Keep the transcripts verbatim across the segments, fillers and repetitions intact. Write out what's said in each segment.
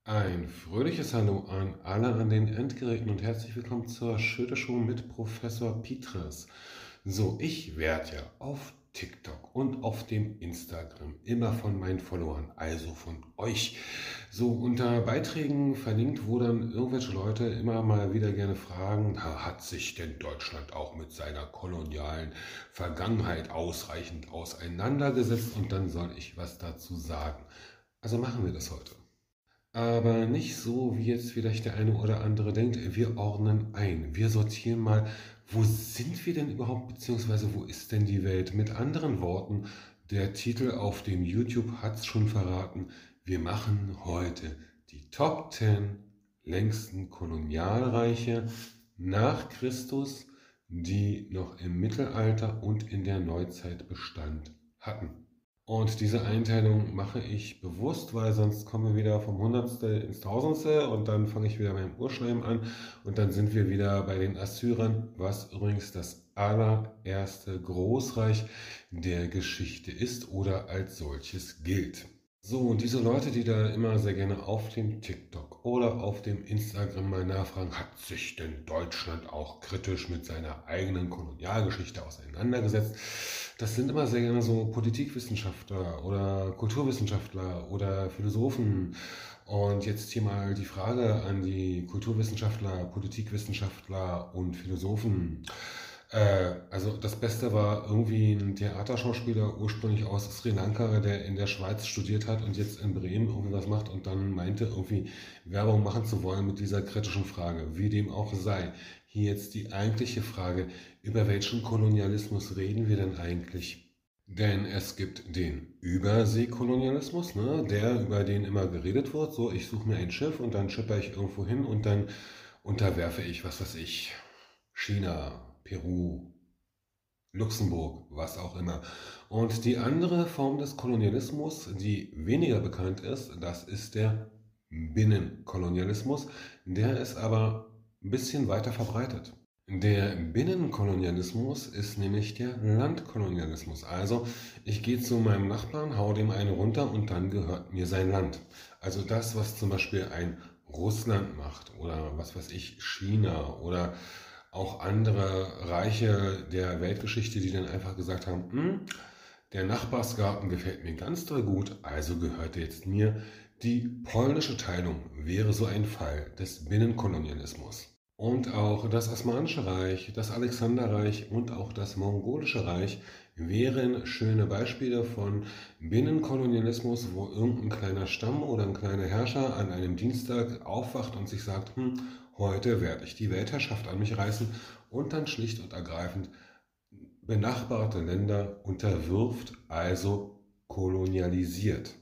Ein fröhliches Hallo an alle an den Endgeräten und herzlich willkommen zur Schöte Show mit Professor Pietras. So, ich werde ja auf TikTok und auf dem Instagram immer von meinen Followern, also von euch, so unter Beiträgen verlinkt, wo dann irgendwelche Leute immer mal wieder gerne fragen, "Na, hat sich denn Deutschland auch mit seiner kolonialen Vergangenheit ausreichend auseinandergesetzt?" Und dann soll ich was dazu sagen. Also machen wir das heute. Aber nicht so, wie jetzt vielleicht der eine oder andere denkt, wir ordnen ein, wir sortieren mal, wo sind wir denn überhaupt, beziehungsweise wo ist denn die Welt? Mit anderen Worten, der Titel auf dem YouTube hat es schon verraten, wir machen heute die Top zehn längsten Kolonialreiche nach Christus, die noch im Mittelalter und in der Neuzeit Bestand hatten. Und diese Einteilung mache ich bewusst, weil sonst kommen wir wieder vom Hundertstel ins Tausendste und dann fange ich wieder beim Urschleim an und dann sind wir wieder bei den Assyrern, was übrigens das allererste Großreich der Geschichte ist oder als solches gilt. So, und diese Leute, die da immer sehr gerne auf dem TikTok oder auf dem Instagram mal nachfragen, hat sich denn Deutschland auch kritisch mit seiner eigenen Kolonialgeschichte auseinandergesetzt? Das sind immer sehr gerne so Politikwissenschaftler oder Kulturwissenschaftler oder Philosophen. Und jetzt hier mal die Frage an die Kulturwissenschaftler, Politikwissenschaftler und Philosophen. Äh, also das Beste war irgendwie ein Theaterschauspieler, ursprünglich aus Sri Lanka, der in der Schweiz studiert hat und jetzt in Bremen irgendwie was macht und dann meinte, irgendwie Werbung machen zu wollen mit dieser kritischen Frage, wie dem auch sei. Hier jetzt die eigentliche Frage, über welchen Kolonialismus reden wir denn eigentlich? Denn es gibt den Überseekolonialismus, ne, der über den immer geredet wird. So, ich suche mir ein Schiff und dann schipper ich irgendwo hin und dann unterwerfe ich, was weiß ich, China, Peru, Luxemburg, was auch immer. Und die andere Form des Kolonialismus, die weniger bekannt ist, das ist der Binnenkolonialismus. Der ist aber ein bisschen weiter verbreitet. Der Binnenkolonialismus ist nämlich der Landkolonialismus. Also ich gehe zu meinem Nachbarn, hau dem eine runter und dann gehört mir sein Land. Also das, was zum Beispiel ein Russland macht oder was weiß ich, China oder auch andere Reiche der Weltgeschichte, die dann einfach gesagt haben, hm, der Nachbarsgarten gefällt mir ganz doll gut, also gehört er jetzt mir. Die polnische Teilung wäre so ein Fall des Binnenkolonialismus. Und auch das Osmanische Reich, das Alexanderreich und auch das Mongolische Reich wären schöne Beispiele von Binnenkolonialismus, wo irgendein kleiner Stamm oder ein kleiner Herrscher an einem Dienstag aufwacht und sich sagt, hm, heute werde ich die Weltherrschaft an mich reißen und dann schlicht und ergreifend benachbarte Länder unterwirft, also kolonialisiert.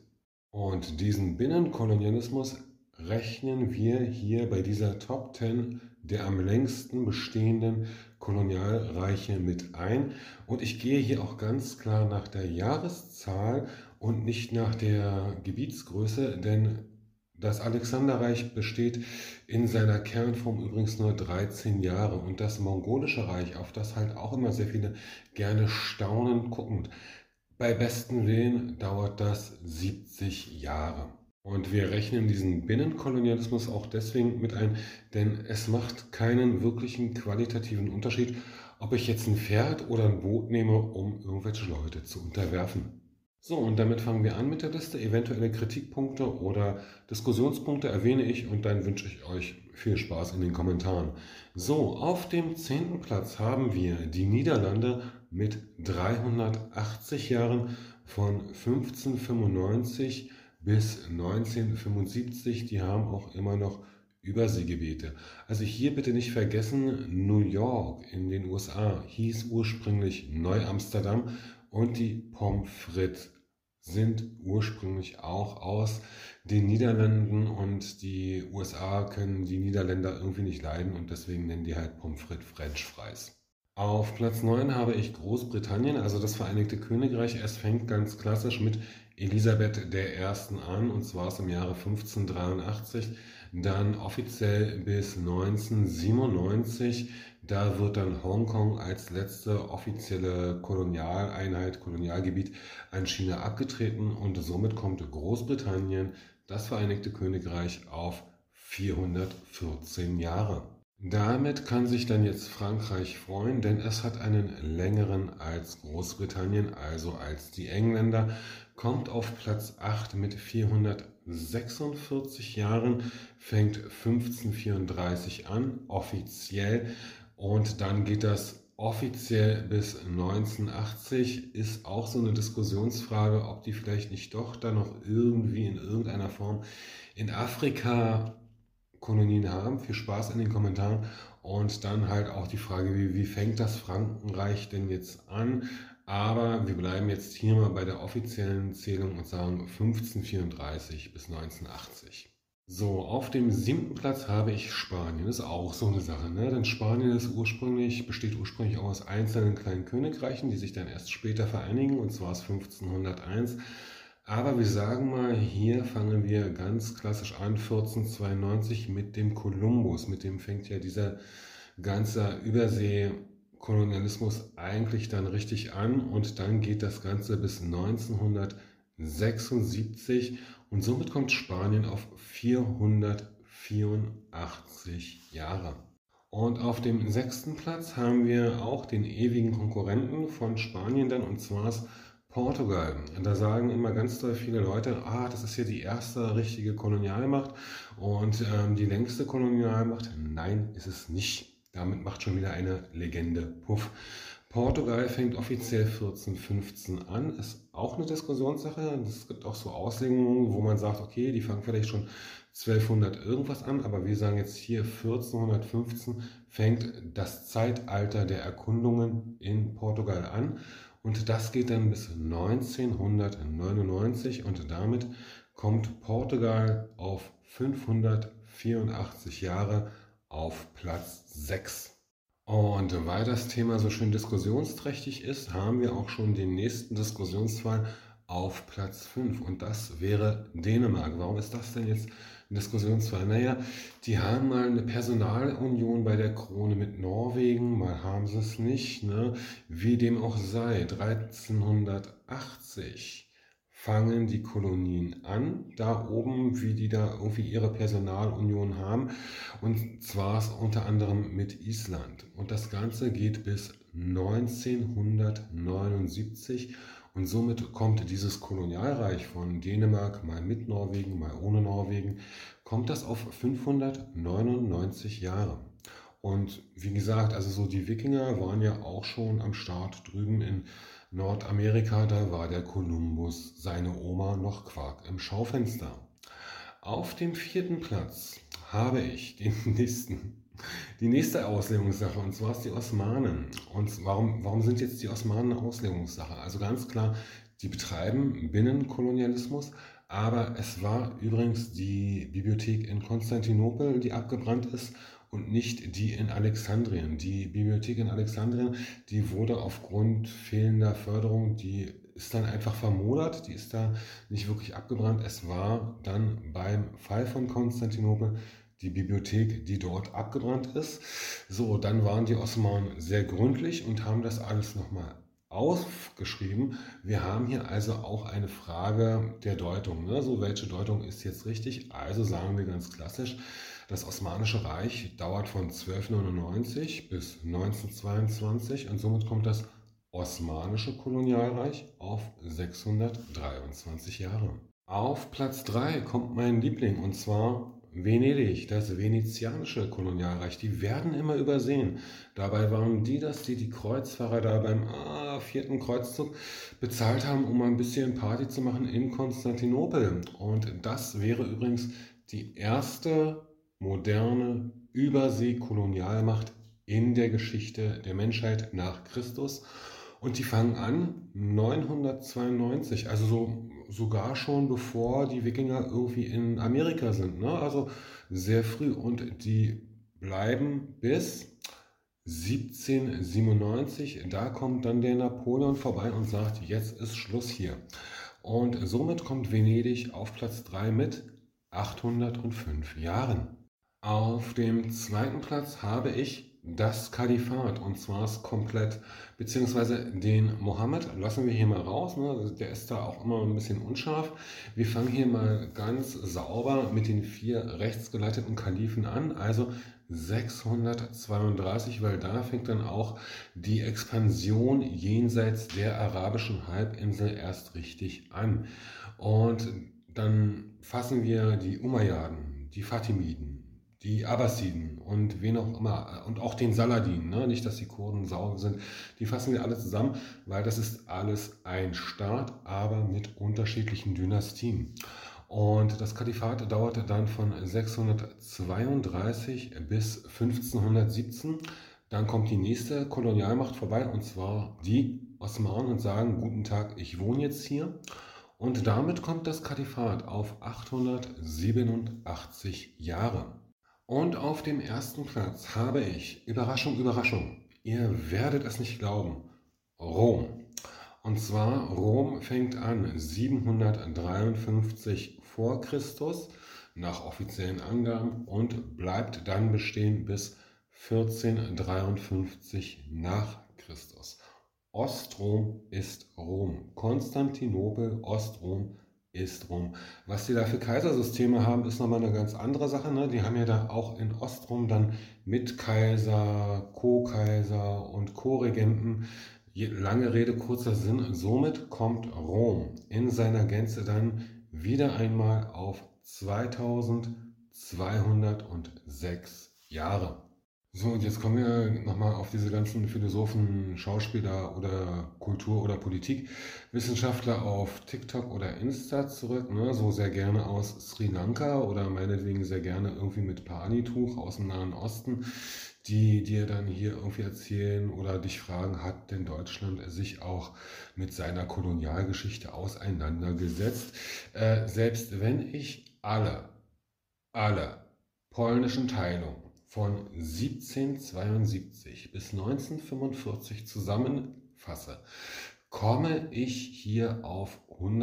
Und diesen Binnenkolonialismus rechnen wir hier bei dieser Top zehn der am längsten bestehenden Kolonialreiche mit ein. Und ich gehe hier auch ganz klar nach der Jahreszahl und nicht nach der Gebietsgröße, denn das Alexanderreich besteht in seiner Kernform übrigens nur dreizehn Jahre und das Mongolische Reich, auf das halt auch immer sehr viele gerne staunend gucken. Bei besten Willen dauert das siebzig Jahre. Und wir rechnen diesen Binnenkolonialismus auch deswegen mit ein, denn es macht keinen wirklichen qualitativen Unterschied, ob ich jetzt ein Pferd oder ein Boot nehme, um irgendwelche Leute zu unterwerfen. So, und damit fangen wir an mit der Liste. Eventuelle Kritikpunkte oder Diskussionspunkte erwähne ich und dann wünsche ich euch viel Spaß in den Kommentaren. So, auf dem zehnten Platz haben wir die Niederlande mit dreihundertachtzig Jahren von fünfzehnhundertfünfundneunzig bis neunzehnhundertfünfundsiebzig. Die haben auch immer noch Überseegebiete. Also hier bitte nicht vergessen, New York in den U S A hieß ursprünglich Neu-Amsterdam und die Pommes frites sind ursprünglich auch aus den Niederlanden und die U S A können die Niederländer irgendwie nicht leiden und deswegen nennen die halt Pommes frites French Fries. Auf Platz neun habe ich Großbritannien, also das Vereinigte Königreich. Es fängt ganz klassisch mit Elisabeth der Ersten an und zwar im Jahre fünfzehnhundertdreiundachtzig, dann offiziell bis neunzehnhundertsiebenundneunzig. Da wird dann Hongkong als letzte offizielle Kolonialeinheit, Kolonialgebiet an China abgetreten und somit kommt Großbritannien das Vereinigte Königreich auf vierhundertvierzehn Jahre. Damit kann sich dann jetzt Frankreich freuen, denn es hat einen längeren als Großbritannien, also als die Engländer, kommt auf Platz acht mit vierhundertsechsundvierzig Jahren, fängt fünfzehnhundertvierunddreißig an, offiziell, und dann geht das offiziell bis neunzehnhundertachtzig. Ist auch so eine Diskussionsfrage, ob die vielleicht nicht doch dann noch irgendwie in irgendeiner Form in Afrika Kolonien haben. Viel Spaß in den Kommentaren. Und dann halt auch die Frage, wie, wie fängt das Frankenreich denn jetzt an? Aber wir bleiben jetzt hier mal bei der offiziellen Zählung und sagen fünfzehnhundertvierunddreißig bis neunzehnhundertachtzig. So, auf dem siebten Platz habe ich Spanien. Das ist auch so eine Sache, ne? Denn Spanien ist ursprünglich, besteht ursprünglich aus einzelnen kleinen Königreichen, die sich dann erst später vereinigen, und zwar ist fünfzehnhunderteins. Aber wir sagen mal, hier fangen wir ganz klassisch an, vierzehnhundertzweiundneunzig mit dem Kolumbus. Mit dem fängt ja dieser ganze Überseekolonialismus eigentlich dann richtig an, und dann geht das Ganze bis neunzehnhundertsechsundsiebzig, und somit kommt Spanien auf vierhundertvierundachtzig Jahre. Und auf dem sechsten Platz haben wir auch den ewigen Konkurrenten von Spanien dann, und zwar ist Portugal. Da sagen immer ganz doll viele Leute, ah, das ist hier die erste richtige Kolonialmacht und ähm, die längste Kolonialmacht. Nein, ist es nicht. Damit macht schon wieder eine Legende Puff. Portugal fängt offiziell vierzehnhundertfünfzehn an, ist auch eine Diskussionssache. Es gibt auch so Auslegungen, wo man sagt, okay, die fangen vielleicht schon zwölfhundert irgendwas an, aber wir sagen jetzt hier vierzehnhundertfünfzehn fängt das Zeitalter der Erkundungen in Portugal an. Und das geht dann bis neunzehnhundertneunundneunzig, und damit kommt Portugal auf fünfhundertvierundachtzig Jahre auf Platz sechs. Und weil das Thema so schön diskussionsträchtig ist, haben wir auch schon den nächsten Diskussionsfall auf Platz fünf, und das wäre Dänemark. Warum ist das denn jetzt ein Diskussionsfall? Naja, die haben mal eine Personalunion bei der Krone mit Norwegen, mal haben sie es nicht, ne? Wie dem auch sei, dreizehnhundertachtzig fangen die Kolonien an, da oben, wie die da irgendwie ihre Personalunion haben, und zwar unter anderem mit Island. Und das Ganze geht bis neunzehnhundertneunundsiebzig, und somit kommt dieses Kolonialreich von Dänemark, mal mit Norwegen, mal ohne Norwegen, kommt das auf fünfhundertneunundneunzig Jahre. Und wie gesagt, also so die Wikinger waren ja auch schon am Start drüben in Nordamerika, da war der Kolumbus, seine Oma, noch Quark im Schaufenster. Auf dem vierten Platz habe ich den nächsten, die nächste Auslegungssache, und zwar ist die Osmanen. Und warum, warum sind jetzt die Osmanen eine Auslegungssache? Also ganz klar, die betreiben Binnenkolonialismus, aber es war übrigens die Bibliothek in Konstantinopel, die abgebrannt ist, und nicht die in Alexandrien. Die Bibliothek in Alexandrien, die wurde aufgrund fehlender Förderung, die ist dann einfach vermodert, die ist da nicht wirklich abgebrannt. Es war dann beim Fall von Konstantinopel die Bibliothek, die dort abgebrannt ist. So, dann waren die Osmanen sehr gründlich und haben das alles nochmal aufgeschrieben. Wir haben hier also auch eine Frage der Deutung. Ne? So, welche Deutung ist jetzt richtig? Also sagen wir ganz klassisch, das Osmanische Reich dauert von zwölfhundertneunundneunzig bis neunzehnhundertzweiundzwanzig, und somit kommt das Osmanische Kolonialreich auf sechshundertdreiundzwanzig Jahre. Auf Platz drei kommt mein Liebling, und zwar Venedig, das venezianische Kolonialreich. Die werden immer übersehen. Dabei waren die das, die die Kreuzfahrer da beim ah, vierten Kreuzzug bezahlt haben, um mal ein bisschen Party zu machen in Konstantinopel. Und das wäre übrigens die erste moderne Überseekolonialmacht in der Geschichte der Menschheit nach Christus. Und die fangen an neunhundertzweiundneunzig, also so, sogar schon bevor die Wikinger irgendwie in Amerika sind, ne? Also sehr früh, und die bleiben bis siebzehnhundertsiebenundneunzig. Da kommt dann der Napoleon vorbei und sagt, jetzt ist Schluss hier. Und somit kommt Venedig auf Platz drei mit achthundertfünf Jahren. Auf dem zweiten Platz habe ich das Kalifat, und zwar ist komplett, beziehungsweise den Mohammed lassen wir hier mal raus, ne? Der ist da auch immer ein bisschen unscharf. Wir fangen hier mal ganz sauber mit den vier rechtsgeleiteten Kalifen an, also sechshundertzweiunddreißig, weil da fängt dann auch die Expansion jenseits der arabischen Halbinsel erst richtig an. Und dann fassen wir die Umayyaden, die Fatimiden, die Abbasiden und wen auch immer, und auch den Saladin, ne? Nicht, dass die Kurden sauer sind, die fassen wir alle zusammen, weil das ist alles ein Staat, aber mit unterschiedlichen Dynastien. Und das Kalifat dauerte dann von sechshundertzweiunddreißig bis fünfzehnhundertsiebzehn. Dann kommt die nächste Kolonialmacht vorbei, und zwar die Osmanen, und sagen, guten Tag, ich wohne jetzt hier. Und damit kommt das Kalifat auf achthundertsiebenundachtzig Jahre. Und auf dem ersten Platz habe ich, Überraschung, Überraschung, ihr werdet es nicht glauben, Rom. Und zwar, Rom fängt an siebenhundertdreiundfünfzig vor Christus nach offiziellen Angaben und bleibt dann bestehen bis vierzehnhundertdreiundfünfzig nach Christus. Ostrom ist Rom. Konstantinopel, Ostrom ist Rom. Was die da für Kaisersysteme haben, ist nochmal eine ganz andere Sache. Ne? Die haben ja da auch in Ostrom dann Mitkaiser, Co-Kaiser und Co-Regenten. Lange Rede, kurzer Sinn. Somit kommt Rom in seiner Gänze dann wieder einmal auf zweitausendzweihundertsechs Jahre. So, und jetzt kommen wir nochmal auf diese ganzen Philosophen, Schauspieler oder Kultur- oder Politikwissenschaftler auf TikTok oder Insta zurück, ne? So sehr gerne aus Sri Lanka oder meinetwegen sehr gerne irgendwie mit Panituch aus dem Nahen Osten, die dir dann hier irgendwie erzählen oder dich fragen, hat denn Deutschland sich auch mit seiner Kolonialgeschichte auseinandergesetzt? Äh, selbst wenn ich alle, alle polnischen Teilungen von siebzehnhundertzweiundsiebzig bis neunzehnhundertfünfundvierzig zusammenfasse, komme ich hier auf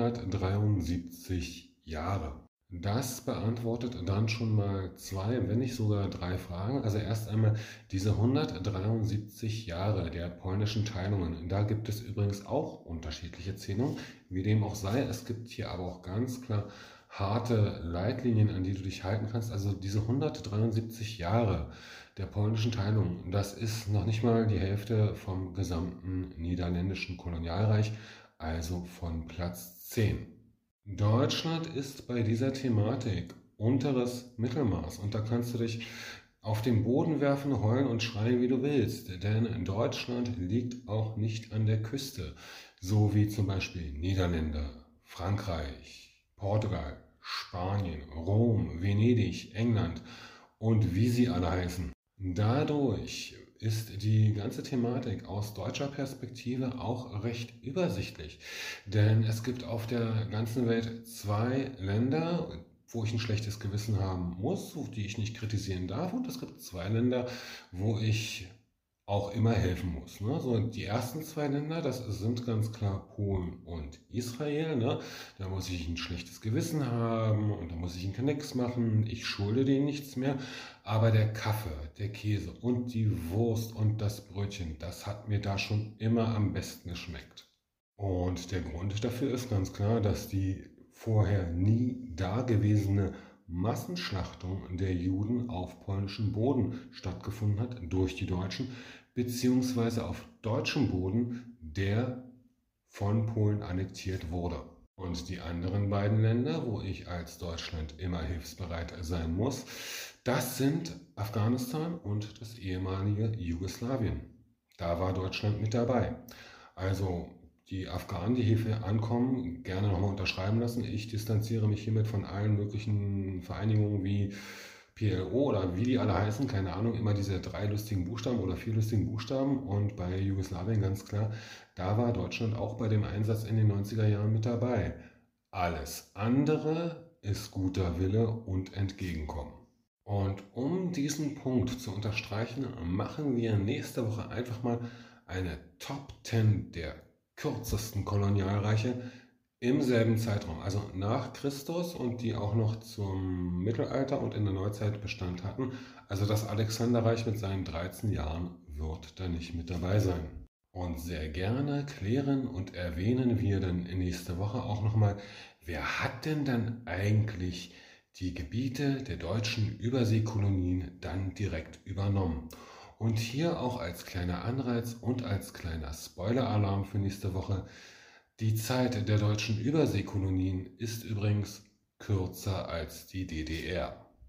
hundertdreiundsiebzig Jahre. Das beantwortet dann schon mal zwei, wenn nicht sogar drei Fragen. Also erst einmal diese hundertdreiundsiebzig Jahre der polnischen Teilungen. Da gibt es übrigens auch unterschiedliche Zählungen, wie dem auch sei. Es gibt hier aber auch ganz klar harte Leitlinien, an die du dich halten kannst. Also diese hundertdreiundsiebzig Jahre der polnischen Teilung, das ist noch nicht mal die Hälfte vom gesamten niederländischen Kolonialreich, also von Platz zehn. Deutschland ist bei dieser Thematik unteres Mittelmaß, und da kannst du dich auf den Boden werfen, heulen und schreien, wie du willst, denn Deutschland liegt auch nicht an der Küste, so wie zum Beispiel Niederländer, Frankreich, Portugal, Spanien, Rom, Venedig, England und wie sie alle heißen. Dadurch ist die ganze Thematik aus deutscher Perspektive auch recht übersichtlich, denn es gibt auf der ganzen Welt zwei Länder, wo ich ein schlechtes Gewissen haben muss, die ich nicht kritisieren darf, und es gibt zwei Länder, wo ich auch immer helfen muss. Ne? So, die ersten zwei Länder, das sind ganz klar Polen und Israel. Ne? Da muss ich ein schlechtes Gewissen haben und da muss ich einen Knicks machen. Ich schulde denen nichts mehr. Aber der Kaffee, der Käse und die Wurst und das Brötchen, das hat mir da schon immer am besten geschmeckt. Und der Grund dafür ist ganz klar, dass die vorher nie dagewesene Massenschlachtung der Juden auf polnischem Boden stattgefunden hat durch die Deutschen, beziehungsweise auf deutschem Boden, der von Polen annektiert wurde. Und die anderen beiden Länder, wo ich als Deutschland immer hilfsbereit sein muss, das sind Afghanistan und das ehemalige Jugoslawien. Da war Deutschland mit dabei. Also die Afghanen, die hier ankommen, gerne nochmal unterschreiben lassen. Ich distanziere mich hiermit von allen möglichen Vereinigungen wie P L O oder wie die alle heißen, keine Ahnung, immer diese drei lustigen Buchstaben oder vier lustigen Buchstaben. Und bei Jugoslawien ganz klar, da war Deutschland auch bei dem Einsatz in den neunziger Jahren mit dabei. Alles andere ist guter Wille und Entgegenkommen. Und um diesen Punkt zu unterstreichen, machen wir nächste Woche einfach mal eine Top zehn der kürzesten Kolonialreiche im selben Zeitraum, also nach Christus und die auch noch zum Mittelalter und in der Neuzeit Bestand hatten. Also das Alexanderreich mit seinen dreizehn Jahren wird da nicht mit dabei sein. Und sehr gerne klären und erwähnen wir dann nächste Woche auch nochmal, wer hat denn dann eigentlich die Gebiete der deutschen Überseekolonien dann direkt übernommen? Und hier auch als kleiner Anreiz und als kleiner Spoiler-Alarm für nächste Woche: Die Zeit der deutschen Überseekolonien ist übrigens kürzer als die D D R.